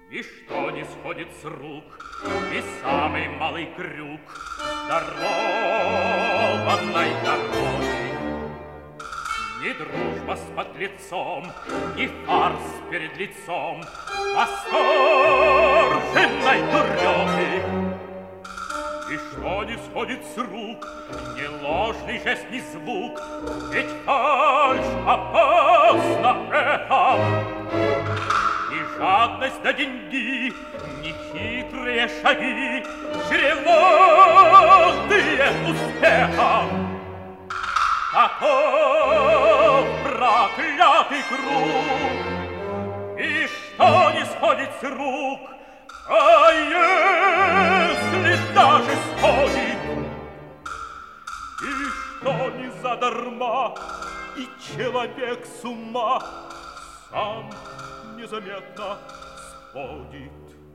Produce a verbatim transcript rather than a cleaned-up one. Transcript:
И что не сходит с рук, и самый малый крюк дарованной дороги. Ни дружба с подлецом, ни фарс перед лицом восторженной дурёги. И что не сходит с рук, ни ложный жест, ни звук, ведь фальшь опасна эхом. И жадность до деньги, ни хитрые шаги, чреватые успехом. Таков проклятый круг, и что не сходит с рук, а если даже сходит, и что не задарма, и человек с ума сам незаметно сходит.